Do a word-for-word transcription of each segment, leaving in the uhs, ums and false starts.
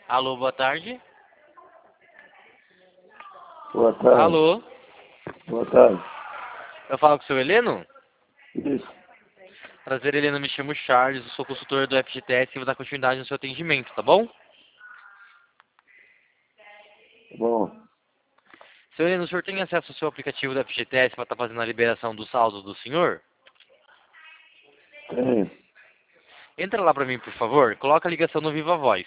Alô, boa tarde. Boa tarde. Alô, Boa tarde. eu falo com o seu Heleno? Isso. Prazer, Heleno, me chamo Charles, eu sou consultor do F G T S e vou dar continuidade no seu atendimento, tá bom? Bom, Seu Heleno, o senhor tem acesso ao seu aplicativo do F G T S para estar fazendo a liberação do saldo do senhor? tem. Entra lá para mim, por favor, coloca a ligação no Viva Voz.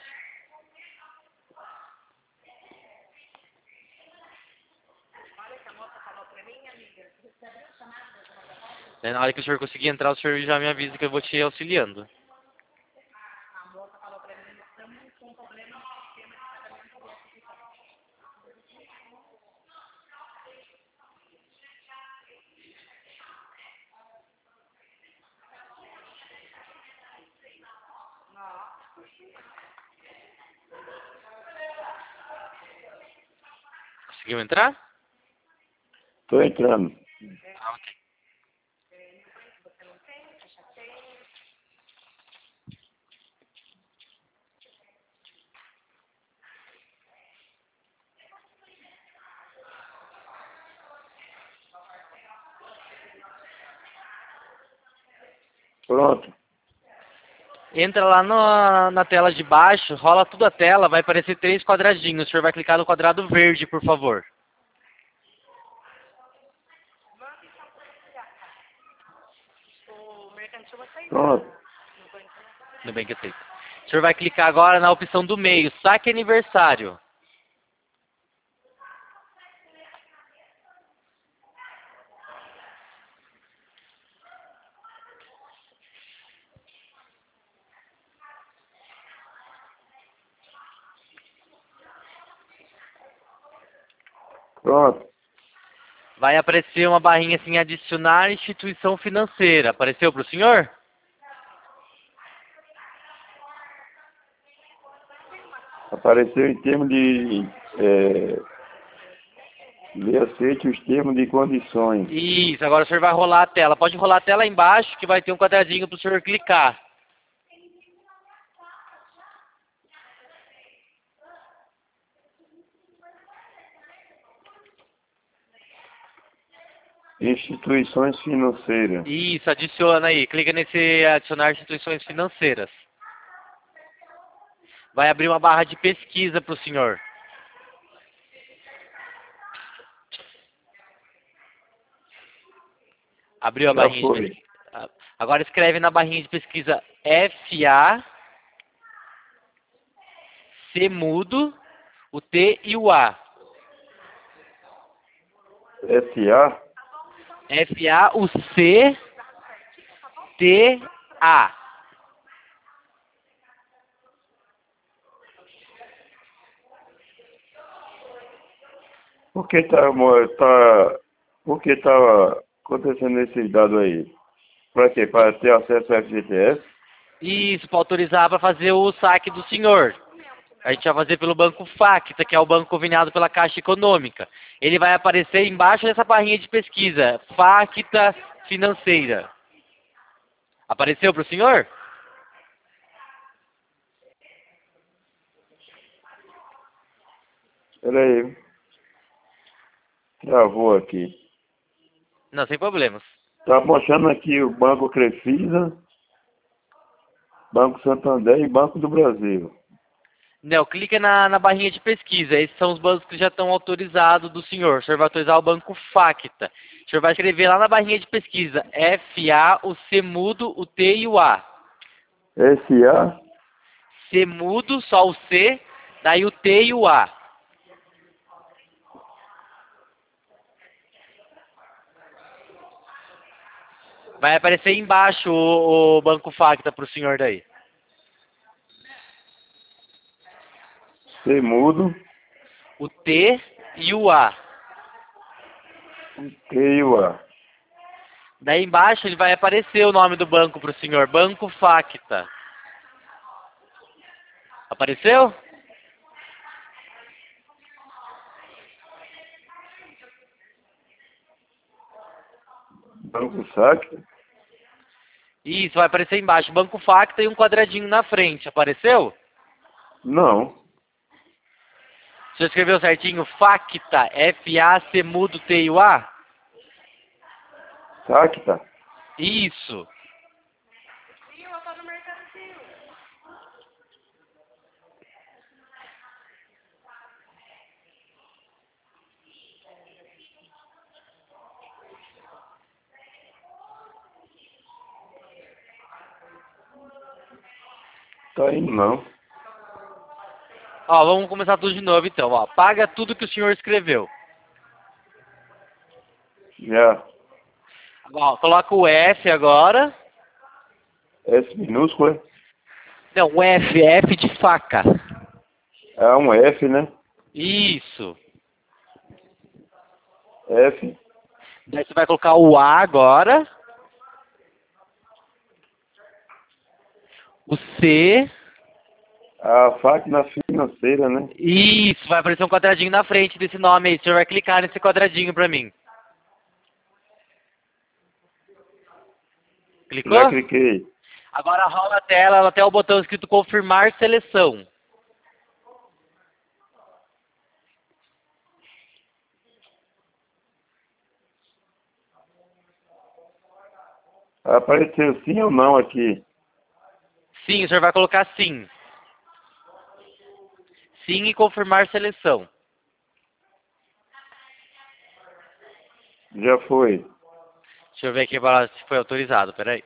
Daí, na hora que o senhor conseguir entrar, o senhor já me avisa que eu vou te auxiliando. Conseguiu entrar? Tô entrando. Ah, ok. Pronto. Entra lá na, na tela de baixo, rola tudo a tela, vai aparecer três quadradinhos. O senhor vai clicar no quadrado verde, por favor. Pronto. Tudo bem que aceito. O senhor vai clicar agora na opção do meio, saque aniversário. Pronto. Vai aparecer uma barrinha assim, adicionar instituição financeira. Apareceu para o senhor? Apareceu em termos de... É, lhe aceite os termos de condições. Isso, agora o senhor vai rolar a tela. Pode rolar a tela embaixo que vai ter um quadradinho para o senhor clicar. Instituições financeiras. Isso, adiciona aí. Clica nesse adicionar instituições financeiras. Vai abrir uma barra de pesquisa para o senhor. Abriu a Já barrinha de foi. pesquisa. Agora escreve na barrinha de pesquisa F A C mudo, o T e o A. S A. F A, o C, T, A. Por que tá, mo- tá, por que tá acontecendo esses dados aí? Para quê? Para ter acesso ao F G T S? Isso, para autorizar para fazer o saque do senhor. A gente vai fazer pelo Banco Facta, que é o banco conveniado pela Caixa Econômica. Ele vai aparecer embaixo dessa barrinha de pesquisa, Facta Financeira. Apareceu para o senhor? Espera aí. Travou aqui. Não, sem problemas. Tá mostrando aqui o Banco Crefisa, Banco Santander e Banco do Brasil. Não, clica na, na barrinha de pesquisa. Esses são os bancos que já estão autorizados do senhor. O senhor vai autorizar o Banco Facta. O senhor vai escrever lá na barrinha de pesquisa F A, o C mudo, o T e o A. S A. C mudo, só o C, daí o T e o A. Vai aparecer embaixo o, o Banco Facta para o senhor daí. C mudo. O T e o A. T e o A. Daí embaixo ele vai aparecer o nome do banco para o senhor. Banco Facta. Apareceu? Banco Saque? Isso, vai aparecer embaixo. Banco Facta e um quadradinho na frente. Apareceu? Não. Você escreveu certinho? Facta, F A C mudo T I U A? Facta? Isso. Tá indo não. Ó, vamos começar tudo de novo então, ó. Paga tudo que o senhor escreveu. Já. Ó, coloca o F agora. S minúsculo, é? Não, o F, F de faca. É um F, né? Isso. F. Daí você vai colocar o A agora. O C. A Facta financeira, né? Isso, vai aparecer um quadradinho na frente desse nome aí. O senhor vai clicar nesse quadradinho pra mim. Clicou? Já cliquei. Agora rola a tela até o botão escrito confirmar seleção. Apareceu sim ou não aqui? Sim, o senhor vai colocar sim. Sim e confirmar seleção. Já foi. Deixa eu ver aqui pra- se foi autorizado, peraí.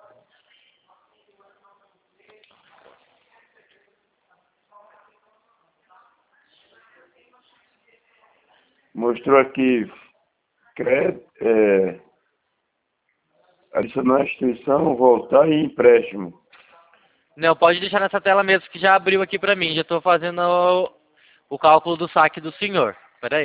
Mostrou aqui crédito, é, adicionar a instituição, voltar e empréstimo. Não, pode deixar nessa tela mesmo que já abriu aqui pra mim. Já estou fazendo o, o cálculo do saque do senhor. Peraí.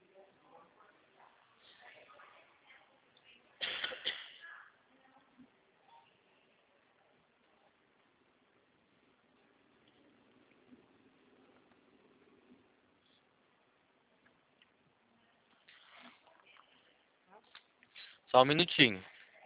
Só um minutinho.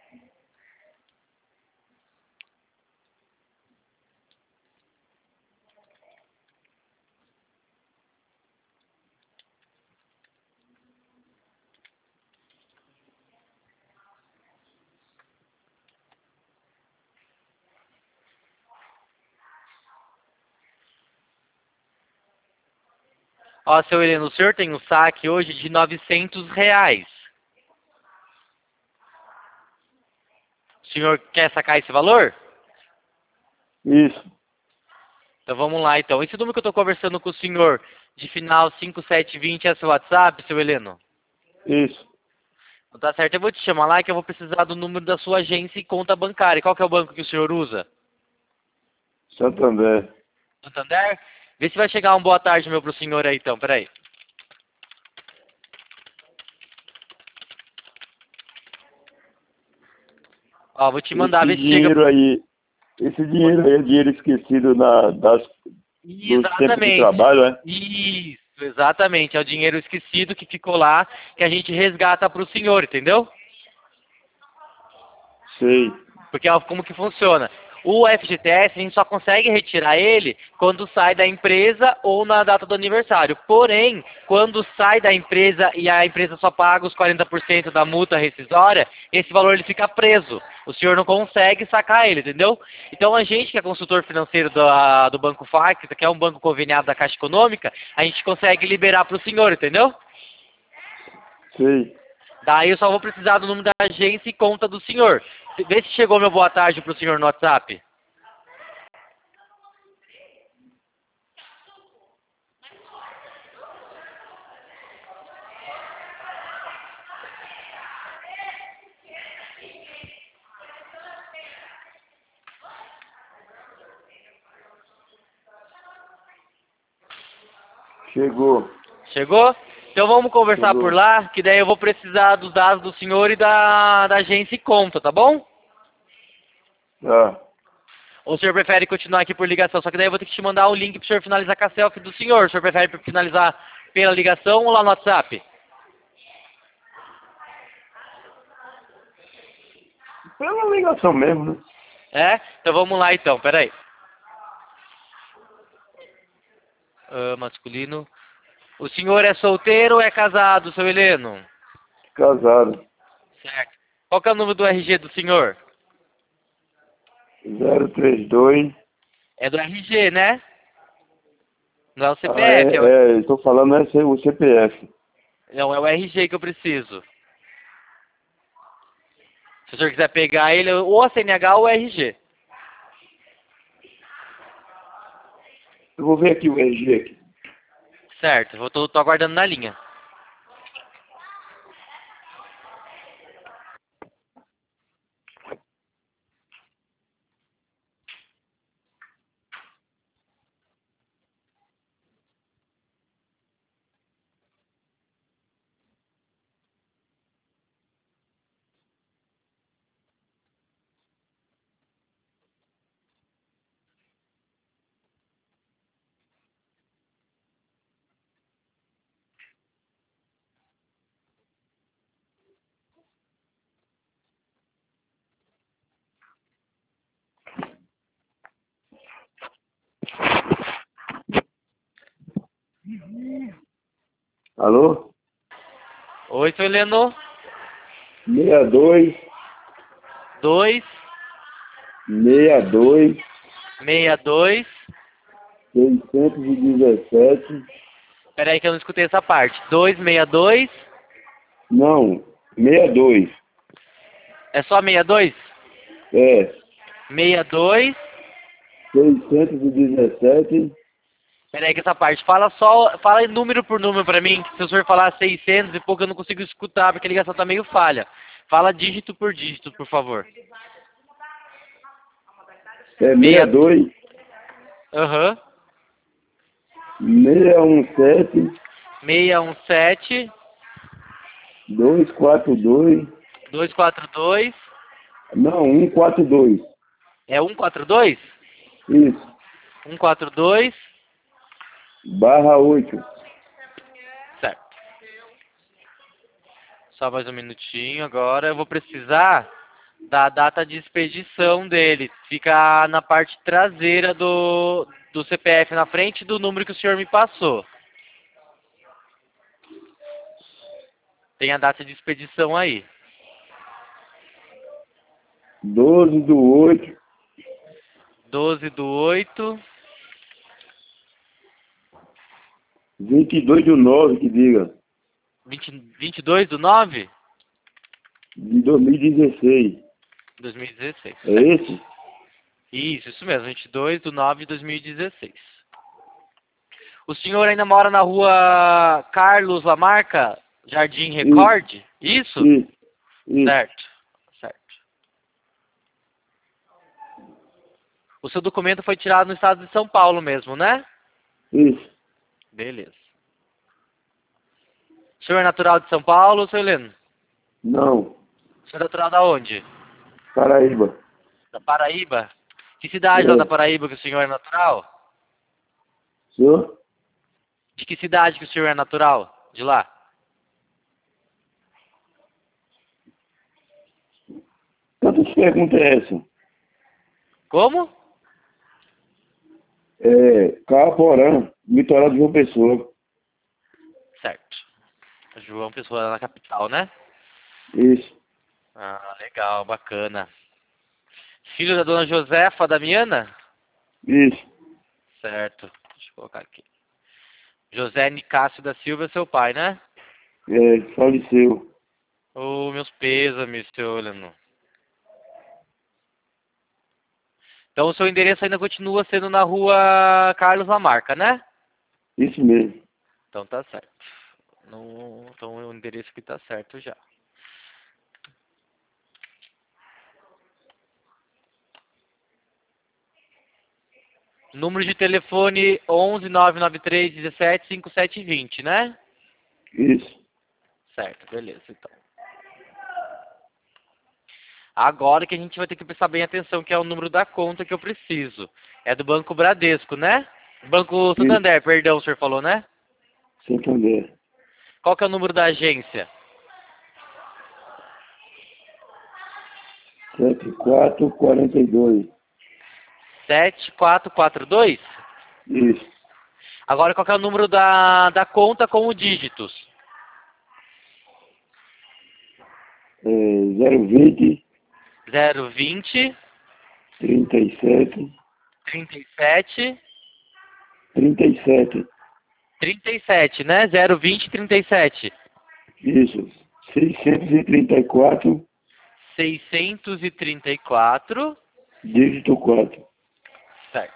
Ó, seu Heleno, o senhor tem um saque hoje de novecentos reais. O senhor quer sacar esse valor? Isso. Então vamos lá, então. Esse número que eu estou conversando com o senhor, de final cinco sete dois zero, é seu WhatsApp, seu Heleno? Isso. Então tá certo, eu vou te chamar lá que eu vou precisar do número da sua agência e conta bancária. Qual que é o banco que o senhor usa? Santander. Santander? Vê se vai chegar um boa tarde meu pro senhor aí, então. Peraí. Ó, vou te mandar, Esse vê se chega... dinheiro aí, esse dinheiro aí é dinheiro esquecido na, das, dos tempos de Exatamente. trabalho, é? Isso, exatamente. É o dinheiro esquecido que ficou lá, que a gente resgata pro senhor, entendeu? Sei. Porque ó, como que funciona? O F G T S a gente só consegue retirar ele quando sai da empresa ou na data do aniversário. Porém, quando sai da empresa e a empresa só paga os quarenta por cento da multa rescisória, esse valor ele fica preso. O senhor não consegue sacar ele, entendeu? Então a gente que é consultor financeiro do, do Banco Facta, que é um banco conveniado da Caixa Econômica, a gente consegue liberar para o senhor, entendeu? Sei. Daí eu só vou precisar do número da agência e conta do senhor. Vê se chegou meu boa tarde pro senhor no WhatsApp. Chegou. Chegou? Então vamos conversar Chegou. por lá, que daí eu vou precisar dos dados do senhor e da, da agência e conta, tá bom? Tá. Ou o senhor prefere continuar aqui por ligação? Só que daí eu vou ter que te mandar o link pro senhor finalizar com a selfie do senhor. O senhor prefere finalizar pela ligação ou lá no WhatsApp? Pela ligação mesmo, né? É? Então vamos lá então, peraí. Ah, masculino. O senhor é solteiro ou é casado, seu Heleno? Casado. Certo. Qual que é o número do R G do senhor? zero três dois. É do R G, né? Não é o Ah, é, C P F, é o... é, eu tô falando é o C P F. Não, é o R G que eu preciso. Se o senhor quiser pegar ele, ou a C N H ou o R G. Eu vou ver aqui o R G aqui. Certo, eu tô, tô aguardando na linha. Alô? Oi, seu Heleno. seis dois, Dois, seis dois, meia, dois. seiscentos e dezessete. Pera aí que eu não escutei essa parte. Dois, meia, dois. Não, seis dois. É só meia, dois? É, Meia, dois. seiscentos e dezessete. Pera aí que essa parte. Fala só, fala número por número pra mim. Que se o senhor falar seiscentos e pouco eu não consigo escutar porque a ligação tá meio falha. Fala dígito por dígito, por favor. É Meia. seis dois, Aham. seis um sete, Meia, um, sete. dois quatro dois. Dois, quatro, dois. Não, cento e quarenta e dois. É um, quatro, dois? Isso. Um, quatro, dois. Barra oito. Certo. Só mais um minutinho agora. Eu vou precisar da data de expedição dele. Fica na parte traseira do, do C P F, na frente do número que o senhor me passou. Tem a data de expedição aí. doze do oito. doze do oito. vinte e dois do nove, que diga. vinte, vinte e dois do nove? De dois mil e dezesseis. dois mil e dezesseis. É Certo. esse? Isso, isso mesmo. vinte e dois do nove de dois mil e dezesseis. O senhor ainda mora na rua Carlos Lamarca, Jardim Record? Isso? Isso. Isso. Certo. Certo. O seu documento foi tirado no estado de São Paulo mesmo, né? Isso. Beleza. O senhor é natural de São Paulo, seu Heleno? Não. O senhor é natural da onde? Paraíba. Da Paraíba? Que cidade lá da É. Paraíba que o senhor é natural? Senhor? De que cidade que o senhor é natural? De lá? Quantas perguntas é essa? Como? É, Caporã, litoral de João Pessoa. Certo. João Pessoa lá na capital, né? Isso. Ah, legal, bacana. Filho da dona Josefa Damiana? Isso. Certo. Deixa eu colocar aqui. José Nicásio da Silva é seu pai, né? É, faleceu. Ô, meus pêsames, seu Heleno. Então o seu endereço ainda continua sendo na rua Carlos Lamarca, né? Isso mesmo. Então tá certo. No, então o endereço aqui tá certo já. Número de telefone onze nove nove três dezessete cinquenta e sete vinte, né? Isso. Certo, beleza, então. Agora que a gente vai ter que prestar bem atenção, que é o número da conta que eu preciso. É do Banco Bradesco, né? Banco Santander, perdão, o senhor falou, né? Santander. Qual que é o número da agência? sete quatro quatro dois. sete quatro quatro dois? Isso. Agora qual que é o número da, da conta com os dígitos? É, zero vinte, zero vinte, trinta e sete, trinta e sete, trinta e sete. trinta e sete, né? zero vinte, trinta e sete. Isso. seiscentos e trinta e quatro, seiscentos e trinta e quatro. dígito quatro. Certo.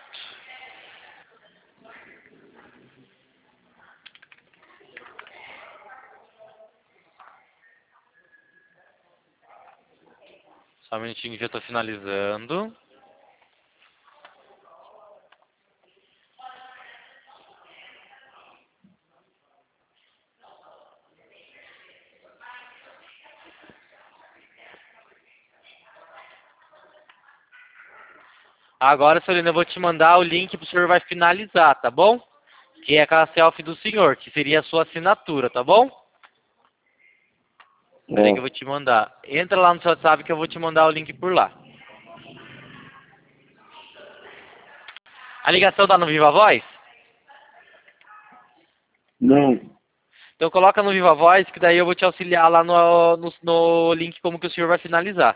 Só um minutinho que já estou finalizando. Agora, Solino, eu vou te mandar o link para o senhor vai finalizar, tá bom? Que é aquela selfie do senhor, que seria a sua assinatura, tá bom? Peraí que eu Ó, vou te mandar. Entra lá no seu WhatsApp que eu vou te mandar o link por lá. A ligação tá no Viva Voz? não. Então coloca no Viva Voz que daí eu vou te auxiliar lá no, no, no link como que o senhor vai finalizar.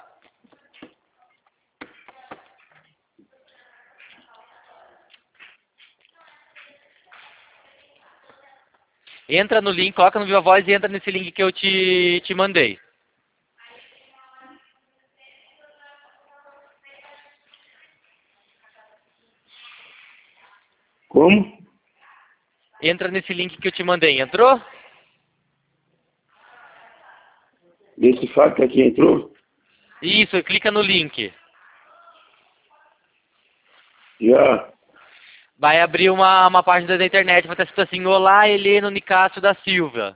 Entra no link, coloca no Viva Voz e entra nesse link que eu te, te mandei. Como? Entra nesse link que eu te mandei, entrou? Esse fato aqui entrou? Isso, clica no link. Já. Vai abrir uma, uma página da internet, vai estar escrito assim, Olá, Heleno Nicásio da Silva.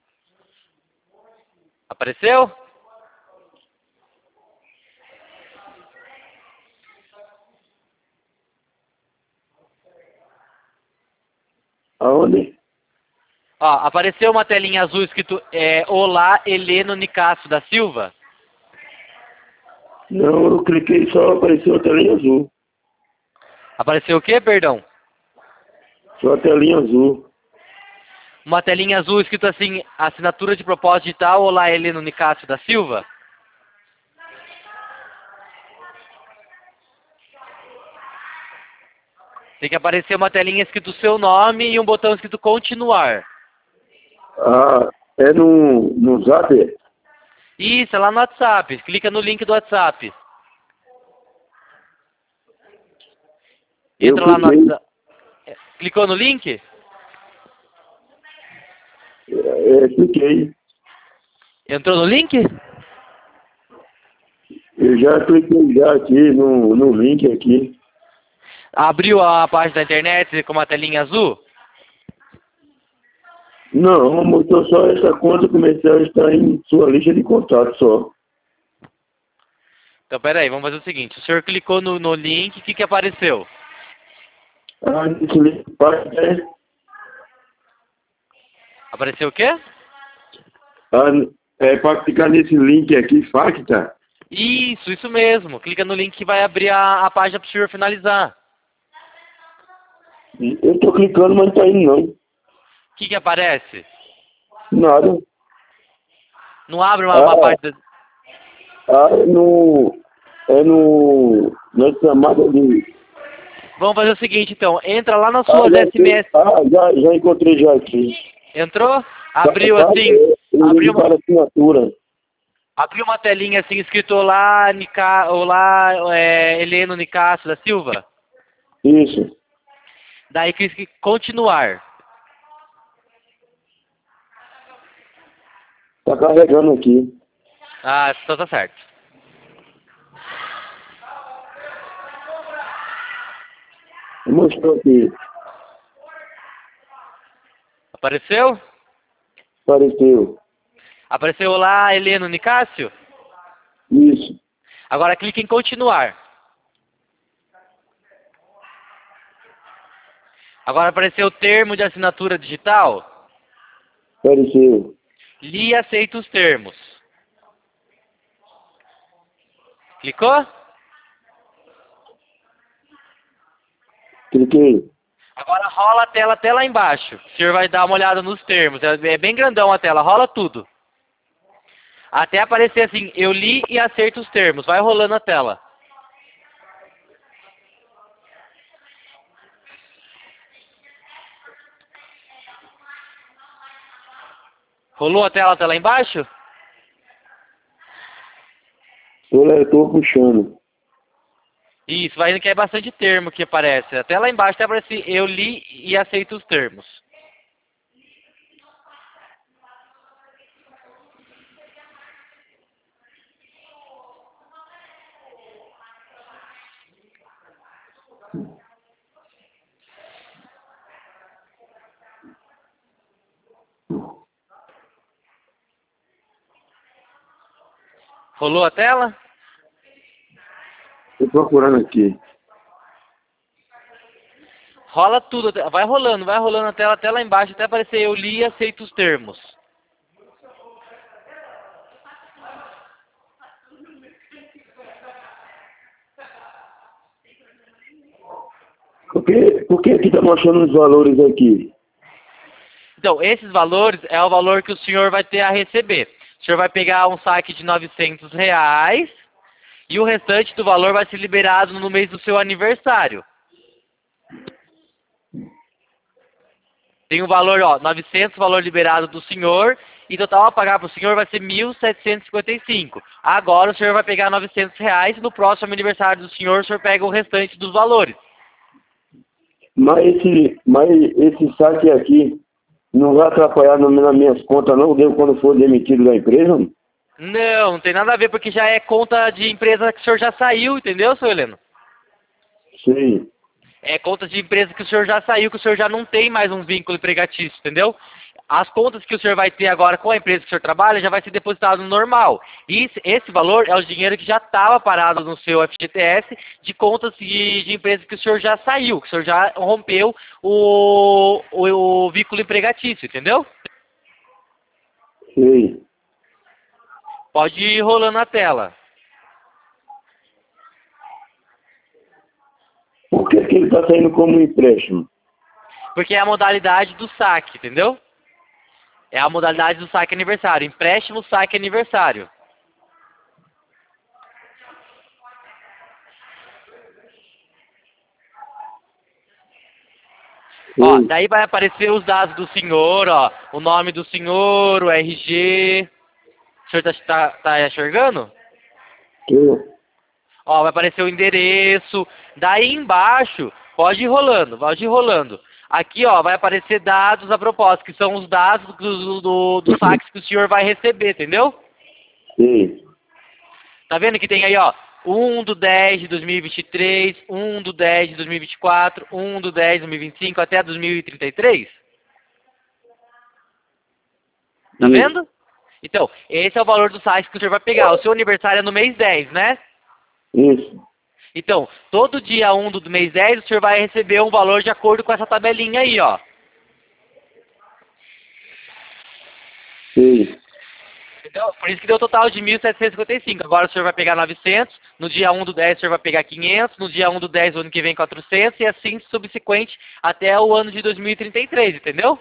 Apareceu? Aonde? Ó, apareceu uma telinha azul escrito é, Olá, Heleno Nicásio da Silva. Não, eu cliquei só apareceu a telinha azul. Apareceu o quê, perdão? Só a telinha azul. Uma telinha azul escrito assim, assinatura de propósito digital, Olá, Heleno Nicásio da Silva. Tem que aparecer uma telinha escrito seu nome e um botão escrito continuar. Ah, é no, no Zap? Isso, é lá no WhatsApp. Clica no link do WhatsApp. Eu Entra lá no cliquei. WhatsApp. Clicou no link? É, é, cliquei. Entrou no link? Eu já cliquei já aqui no, no link aqui. Abriu a página da internet com uma telinha azul? Não, mostrou só essa conta comercial está em sua lista de contatos só. Então, peraí, vamos fazer o seguinte. O senhor clicou no, no link, o que que apareceu? Ah, esse link é, Apareceu o quê? ah, é para clicar nesse link aqui, Facta. Isso, isso mesmo. Clica no link que vai abrir a, a página para o senhor finalizar. Eu tô clicando, mas não tá indo não. O que que aparece? Nada. Não abre uma, uma Ah, página... ah, é no. É no. Na chamada de. Vamos fazer o seguinte, então. Entra lá nas Ah, suas já, sei. S M S. Ah, já, já encontrei já aqui. Entrou? Tá, Abriu tá, assim... é, o Abriu link uma, para assinatura. abriu uma telinha assim, escrito Olá, Nica, Olá é, Heleno Nicásio da Silva. Isso. Daí clique em continuar. Tá carregando aqui. Ah, então tá certo. Mostrou aqui. Apareceu? Apareceu. Apareceu Olá, Heleno Nicásio? Isso. Agora clique em continuar. Agora apareceu o termo de assinatura digital. Apareceu. Li e aceita os termos. Clicou? Cliquei. Agora rola a tela até lá embaixo. O senhor vai dar uma olhada nos termos. É é bem grandão a tela, rola tudo. Até aparecer assim, eu li e acerto os termos. Vai rolando a tela. Rolou a tela até lá embaixo? Tô, eu tô puxando. Isso, vai indo que é bastante termo que aparece. Até lá embaixo até aparece eu li e aceito os termos. Rolou a tela? Tô procurando aqui. Rola tudo, vai rolando, vai rolando a tela até lá embaixo, até aparecer eu li e aceito os termos. Por que, por que aqui tá mostrando os valores aqui? Então, esses valores é o valor que o senhor vai ter a receber. O senhor vai pegar um saque de novecentos reais e o restante do valor vai ser liberado no mês do seu aniversário. Tem o valor, ó, novecentos, valor liberado do senhor, e total a pagar para o senhor vai ser mil setecentos e cinquenta e cinco. Agora o senhor vai pegar novecentos reais e no próximo aniversário do senhor, o senhor pega o restante dos valores. Mas esse, mas esse saque aqui não vai atrapalhar no- nas minhas contas não, eu quando for demitido da empresa? Não, não tem nada a ver, porque já é conta de empresa que o senhor já saiu, entendeu, seu Heleno? Sim. É contas de empresa que o senhor já saiu, que o senhor já não tem mais um vínculo empregatício, entendeu? As contas que o senhor vai ter agora com a empresa que o senhor trabalha já vai ser depositado no normal. E esse, esse valor é o dinheiro que já estava parado no seu F G T S de contas de, de empresa que o senhor já saiu, que o senhor já rompeu o, o, o vínculo empregatício, entendeu? Sim. Pode ir rolando a tela. Por que, que ele está saindo como empréstimo? Porque é a modalidade do saque, entendeu? É a modalidade do saque aniversário. Empréstimo, saque aniversário. Ó, Sim. daí vai aparecer os dados do senhor, ó. O nome do senhor, o R G. O senhor tá, tá, tá enxergando? Tô. Ó, vai aparecer o endereço. Daí embaixo, pode ir rolando, pode ir rolando. Aqui, ó, vai aparecer dados a propósito, que são os dados do, do, do saques que o senhor vai receber, entendeu? Sim. Tá vendo que tem aí, ó, um do dez de dois mil e vinte e três, um do dez de dois mil e vinte e quatro, um do dez de dois mil e vinte e cinco até dois mil e trinta e três? Tá Sim. vendo? Então, esse é o valor do site que o senhor vai pegar. O seu aniversário é no mês dez, né? Isso. Então, todo dia um do mês dez, o senhor vai receber um valor de acordo com essa tabelinha aí, ó. Sim. Então, por isso que deu um total de mil setecentos e cinquenta e cinco. Agora o senhor vai pegar novecentos, no dia um do dez o senhor vai pegar quinhentos, no dia um do dez do ano que vem quatrocentos e assim subsequente até o ano de dois mil e trinta e três, entendeu?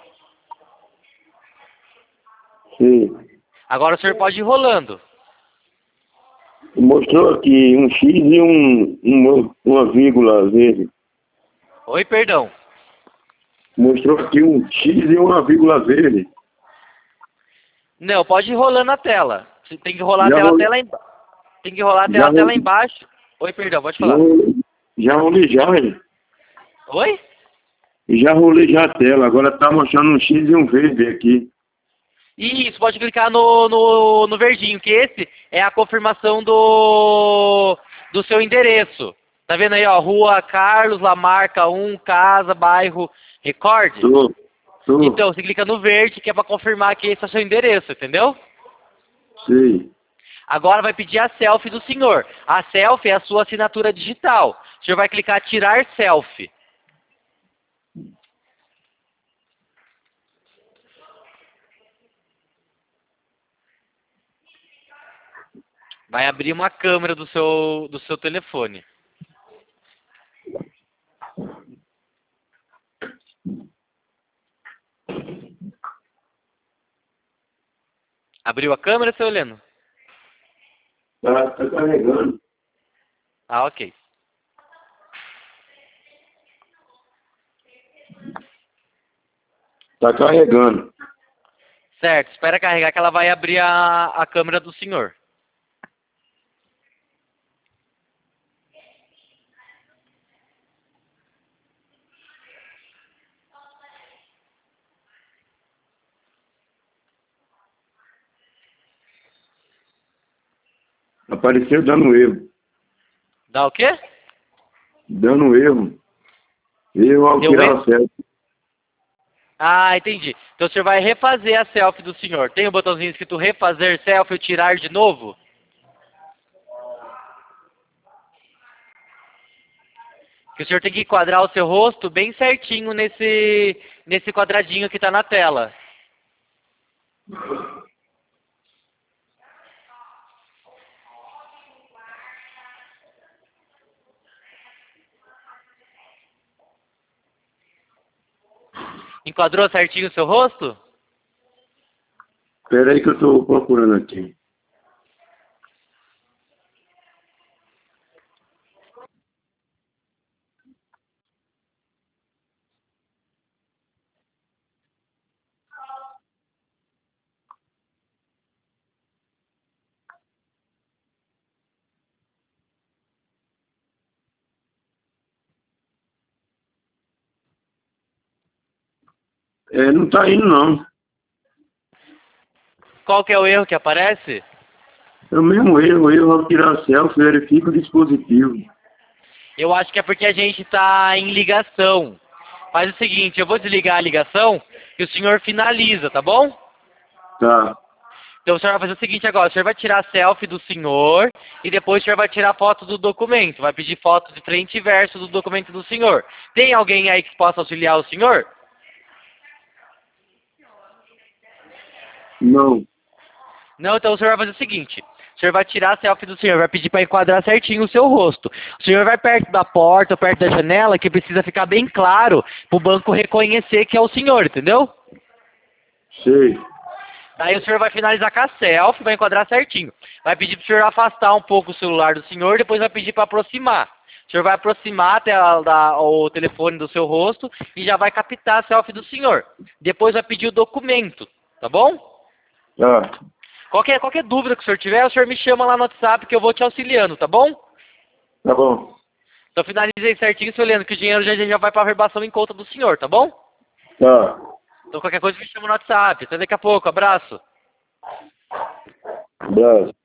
Sim. Agora o senhor pode ir rolando. Mostrou aqui um X e um, uma, uma vírgula verde. Oi, perdão. Mostrou aqui um X e uma vírgula verde. Não, pode ir rolando a tela. Você tem que rolar a Já tela rolei, até lá embaixo. Tem que rolar a tela já até lá rolei, embaixo. Oi, perdão, pode já falar. rolei, já rolei já, hein? Oi? Já rolei já a tela, agora tá mostrando um X e um verde aqui. Isso, pode clicar no, no, no verdinho, que esse é a confirmação do, do seu endereço. Tá vendo aí, ó, Rua Carlos Lamarca um, Casa, Bairro, Recorde? Tô, tô, Então, você clica no verde, que é para confirmar que esse é o seu endereço, entendeu? sei. Agora vai pedir a selfie do senhor. A selfie é a sua assinatura digital. O senhor vai clicar tirar selfie. Vai abrir uma câmera do seu, do seu telefone. Abriu a câmera, seu Heleno? Tá, tá carregando. Ah, ok. Tá carregando. Certo, espera carregar que ela vai abrir a, a câmera do senhor. Apareceu dando erro. Dá o quê? Dando erro. Erro ao Deu tirar erro? a selfie. Ah, entendi. Então o senhor vai refazer a selfie do senhor. Tem o botãozinho escrito refazer selfie ou tirar de novo? Que o senhor tem que enquadrar o seu rosto bem certinho nesse, nesse quadradinho que está na tela. Enquadrou certinho o seu rosto? Espera aí que eu tô procurando aqui. É, não tá indo não. Qual que é o erro que aparece? É o mesmo erro, erro ao tirar a selfie, verifica o dispositivo. Eu acho que é porque a gente está em ligação. Faz o seguinte, eu vou desligar a ligação e o senhor finaliza, tá bom? Tá. Então o senhor vai fazer o seguinte agora, o senhor vai tirar a selfie do senhor e depois o senhor vai tirar foto do documento. Vai pedir foto de frente e verso do documento do senhor. Tem alguém aí que possa auxiliar o senhor? Não. Não, então o senhor vai fazer o seguinte. O senhor vai tirar a selfie do senhor, vai pedir para enquadrar certinho o seu rosto. O senhor vai perto da porta ou perto da janela, que precisa ficar bem claro para o banco reconhecer que é o senhor, entendeu? Sei. Daí o senhor vai finalizar com a selfie, vai enquadrar certinho. Vai pedir para o senhor afastar um pouco o celular do senhor, depois vai pedir para aproximar. O senhor vai aproximar até a, da, o telefone do seu rosto e já vai captar a selfie do senhor. Depois vai pedir o documento, tá bom? Tá. Qualquer, qualquer dúvida que o senhor tiver, o senhor me chama lá no WhatsApp que eu vou te auxiliando, tá bom? Tá bom. Então finalizei certinho, senhor Leandro, que o dinheiro já, já vai para a verbação em conta do senhor, tá bom? Tá. Então qualquer coisa me chama no WhatsApp. Até daqui a pouco. Abraço. Abraço.